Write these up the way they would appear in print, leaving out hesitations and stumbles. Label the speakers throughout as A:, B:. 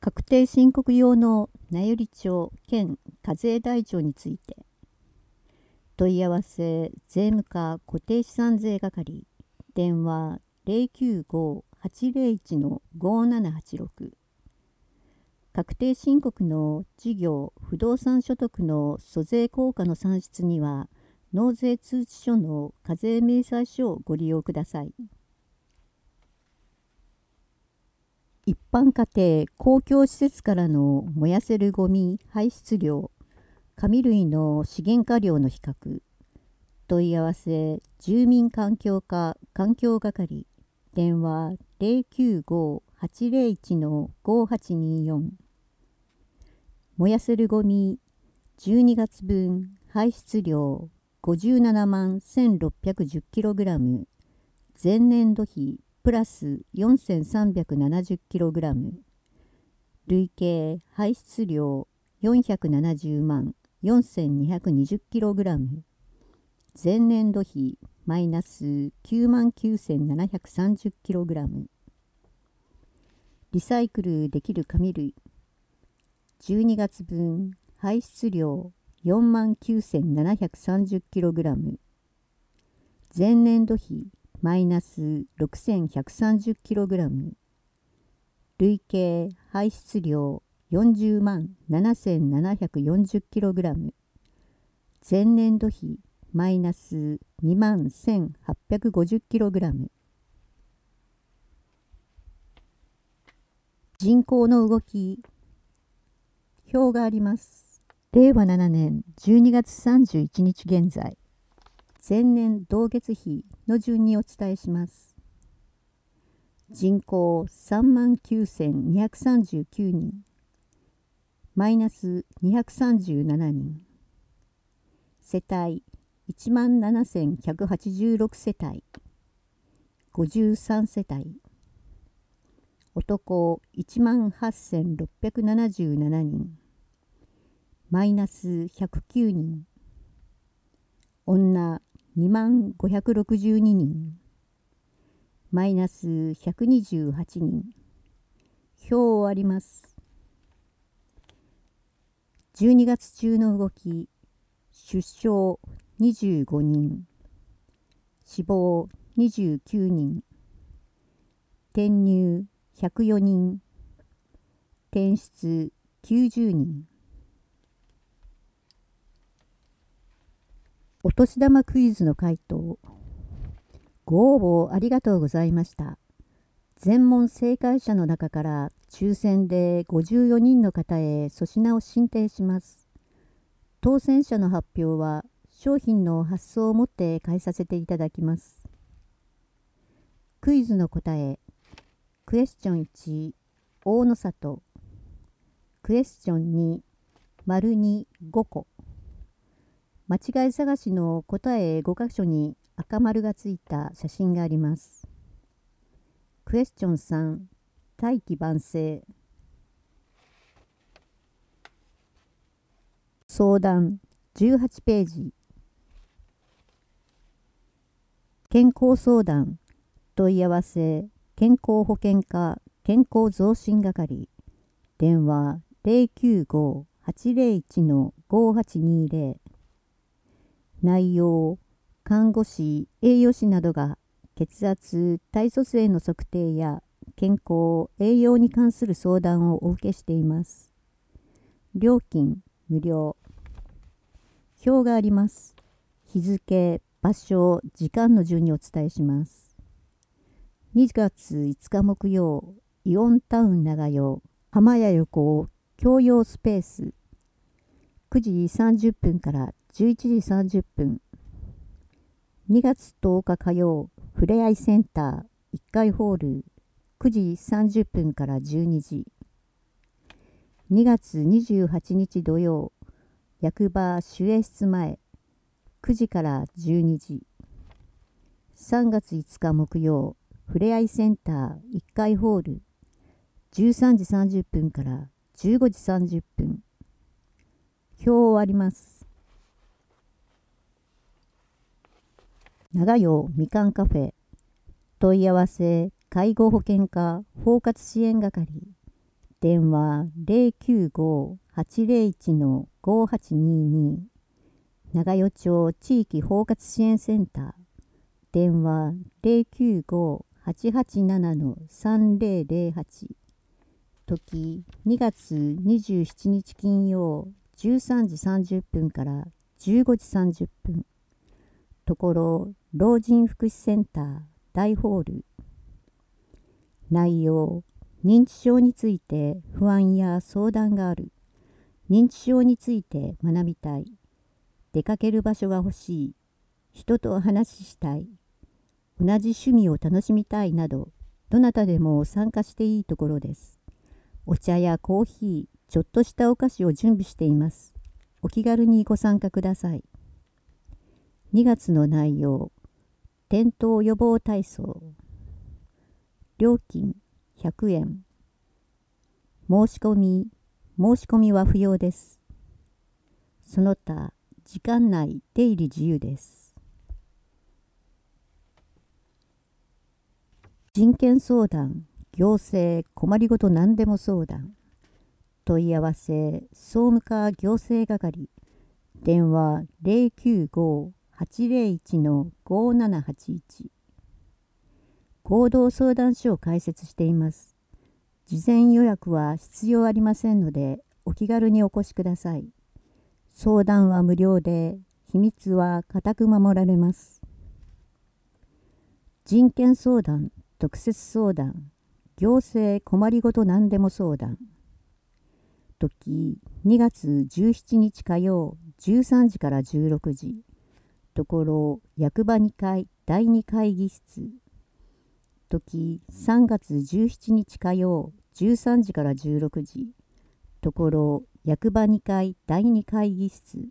A: 確定申告用の名寄帳兼課税台帳について問い合わせ税務課固定資産税係電話095-801-5786確定申告の事業不動産所得の租税効果の算出には納税通知書の課税明細書をご利用ください。一般家庭公共施設からの燃やせるゴミ排出量紙類の資源価量の比較問い合わせ住民環境課環境係電話095-801-5824燃やせるゴミ12月分排出量57万 1610kg 前年度比プラス 4370kg 累計排出量470万 4220kg 前年度比マイナス9万 9730kg リサイクルできる紙類12月分排出量4万 9730kg 前年度比マイナス 6130kg 累計排出量40万 7740kg 前年度比マイナス2万 1850kg 人口の動き表があります。令和7年12月31日現在前年同月比の順にお伝えします。人口39,239人マイナス237人世帯17,186世帯53世帯男18,677人マイナス109人女25,562人マイナス128人表を終わります。12月中の動き出生25人死亡29人転入104人転出90人お年玉クイズの回答ご応募ありがとうございました。全問正解者の中から抽選で54人の方へ粗品を進呈します。当選者の発表は商品の発送をもって返させていただきます。クイズの答えクエスチョン1大野里クエスチョン2丸2 5個間違い探しの答え5箇所に赤丸がついた写真があります。クエスチョン3大器晩成相談18ページ健康相談問い合わせ健康保険課健康増進係電話095-801-5820内容看護師栄養士などが血圧体組成の測定や健康栄養に関する相談をお受けしています。料金無料表があります。日付場所時間の順にお伝えします。2月5日木曜イオンタウン長与浜屋横共用スペース9時30分から11時30分2月10日火曜ふれあいセンター1階ホール9時30分から12時2月28日土曜役場守衛室前9時から12時3月5日木曜ふれあいセンター1階ホール13時30分から15時30分表を終わります。長与みかんカフェ問い合わせ介護保険課包括支援係電話095-801-5822。長与町地域包括支援センター。電話095-887-3008。時2月27日金曜13時30分から15時30分。ところ老人福祉センター大ホール。内容、認知症について不安や相談がある。認知症について学びたい。出かける場所が欲しい。人と話したい。同じ趣味を楽しみたいなど、どなたでも参加していいところです。お茶やコーヒー、ちょっとしたお菓子を準備しています。お気軽にご参加ください。2月の内容、転倒予防体操。料金100円。申し込みは不要です。その他、時間内出入り自由です。人権相談、行政、困りごと何でも相談。問い合わせ、総務課行政係。電話095-801-5781。合同相談所を開設しています。事前予約は必要ありませんので、お気軽にお越しください。相談は無料で、秘密は固く守られます。人権相談、特設相談、行政困りごと何でも相談。時2月17日火曜13時から16時。ところ役場2階第2会議室。時3月17日火曜13時から16時。ところ役場2階第2会議室。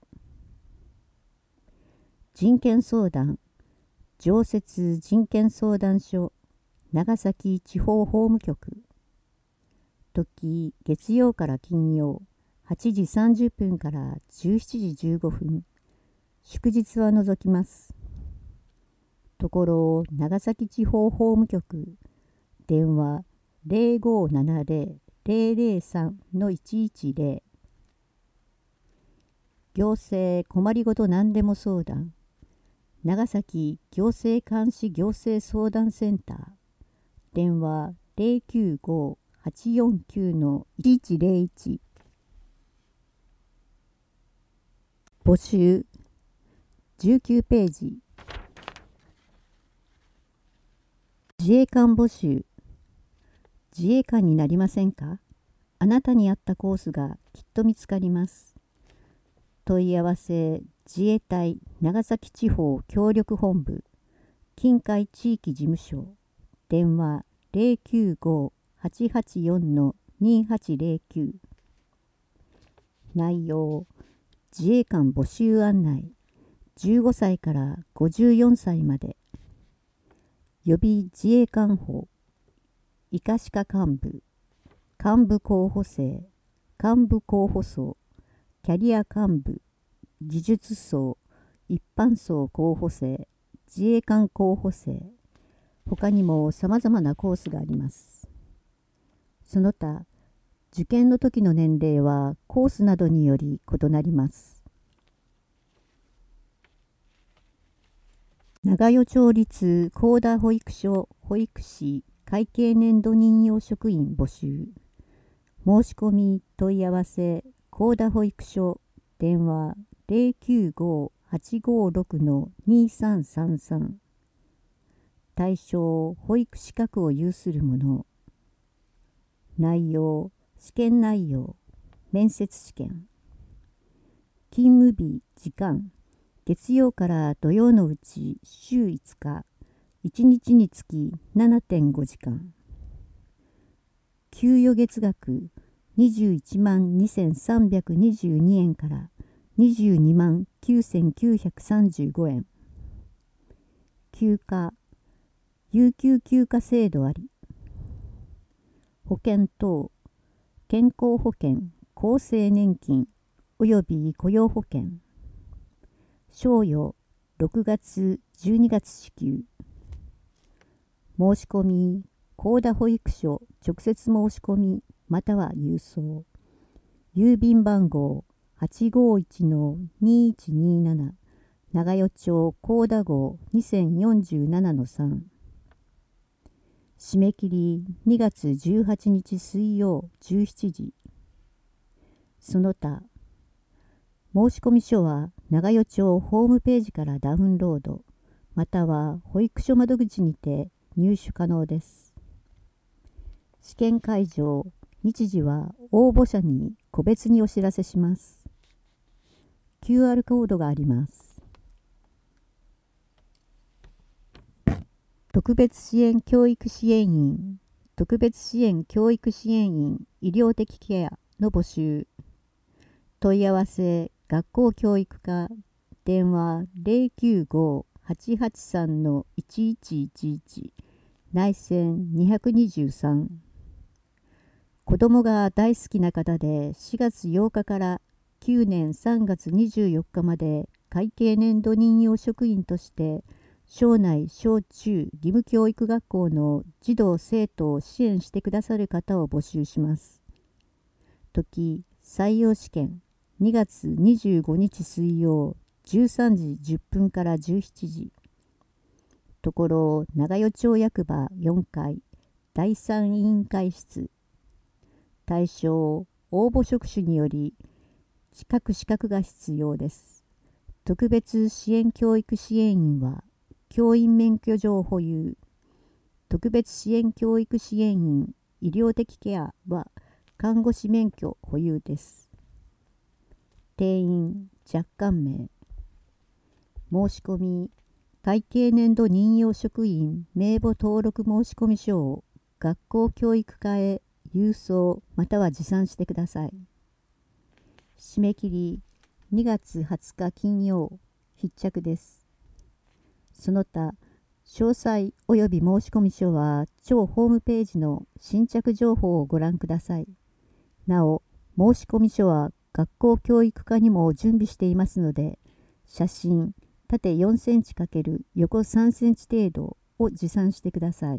A: 人権相談、常設人権相談所、長崎地方法務局。時月曜から金曜8時30分から17時15分。祝日は除きます。ところ長崎地方法務局。電話0570-003-110。行政困りごと何でも相談。長崎行政監視行政相談センター。電話095-849-1101。募集19ページ。自衛官募集。自衛官になりませんか？あなたに合ったコースがきっと見つかります。問い合わせ自衛隊長崎地方協力本部近海地域事務所。電話095-884-2809。内容、自衛官募集案内。15歳から54歳まで。予備自衛官法。医科歯科幹部。幹部候補生。幹部候補層。キャリア幹部。技術層。一般層候補生。自衛官候補生。他にも様々なコースがあります。その他、受験の時の年齢はコースなどにより異なります。長与町立高田保育所保育士会計年度任用職員募集。申し込み問い合わせ高田保育所。電話095-856-2333。対象保育資格を有する者。内容試験内容面接試験。勤務日時間月曜から土曜のうち週5日1日につき 7.5 時間。給与月額21万2322円から22万9935円。休暇有給休暇制度あり。保険等健康保険厚生年金および雇用保険。賞与6月12月支給。申し込み高田保育所直接申し込みまたは郵送。郵便番号851-2127長与町高田号2047-3。締め切り2月18日水曜17時。その他、申込書は長与町ホームページからダウンロード、または保育所窓口にて入手可能です。試験会場、日時は応募者に個別にお知らせします。QR コードがあります。特別支援教育支援員、特別支援教育支援員、医療的ケアの募集。問い合わせ、学校教育課、電話095-883-1111、内線223。子どもが大好きな方で4月8日から9年3月24日まで会計年度任用職員として省内小中義務教育学校の児童生徒を支援してくださる方を募集します。時、採用試験2月25日水曜13時10分から17時。ところ、長与町役場4階第3委員会室。対象、応募職種により各資格が必要です。特別支援教育支援員は教員免許状保有。特別支援教育支援員医療的ケアは看護師免許保有です。定員若干名。申し込み、会計年度任用職員名簿登録申込書を学校教育課へ郵送または持参してください。締め切り2月20日金曜必着です。その他、詳細及び申込書は町ホームページの新着情報をご覧ください。なお、申込書は学校教育課にも準備していますので、写真、縦4センチ×横3センチ程度を持参してください。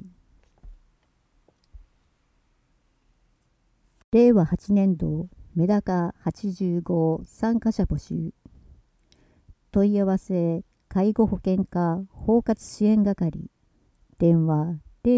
A: 令和8年度メダカ85参加者募集。問い合わせ、介護保険課包括支援係。電話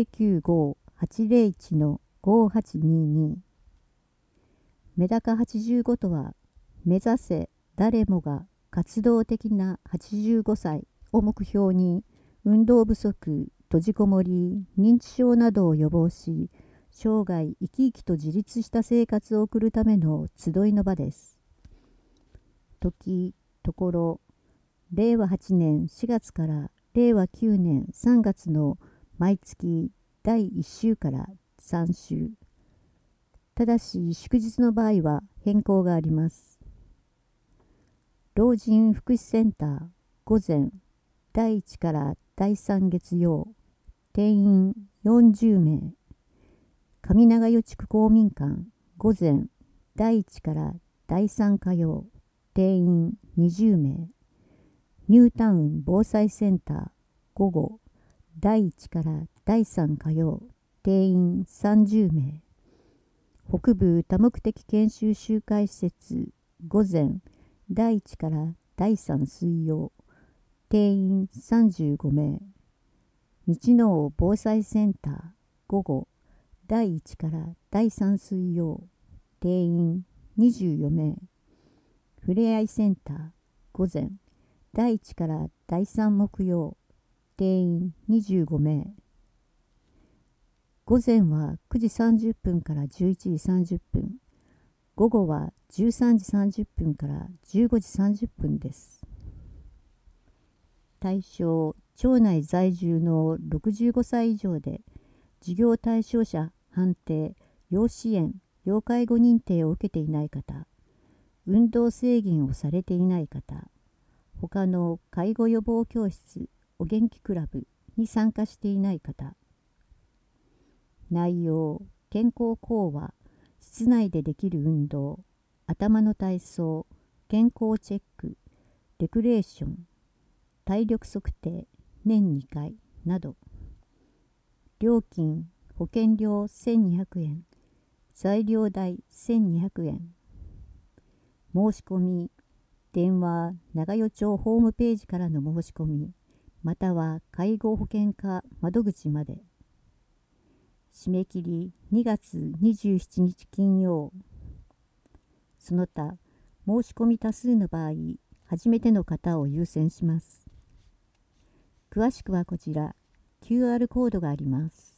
A: 095-801-5822。メダカ85とは、目指せ誰もが活動的な85歳を目標に、運動不足、閉じこもり、認知症などを予防し、生涯生き生きと自立した生活を送るための集いの場です。時、ところ、令和8年4月から令和9年3月の毎月第1週から3週。ただし祝日の場合は変更があります。老人福祉センター午前第1から第3月曜。定員40名。上長与地区公民館午前第1から第3火曜。定員20名。ニュータウン防災センター午後第1から第3火曜。定員30名。北部多目的研修集会施設午前第1から第3水曜。定員35名。道の防災センター午後第1から第3水曜。定員24名。ふれあいセンター午前第1から第3木曜。定員25名。午前は9時30分から11時30分。午後は13時30分から15時30分です。対象、町内在住の65歳以上で、事業対象者判定、要支援、要介護認定を受けていない方、運動制限をされていない方、他の介護予防教室、お元気クラブに参加していない方。内容、健康講話、室内でできる運動、頭の体操、健康チェック、レクレーション、体力測定、年2回など。料金、保険料1200円、 材料代1200円。申し込み、電話、長与町ホームページからの申し込み、または介護保険課窓口まで。締め切り2月27日金曜。その他、申し込み多数の場合、初めての方を優先します。詳しくはこちら、QR コードがあります。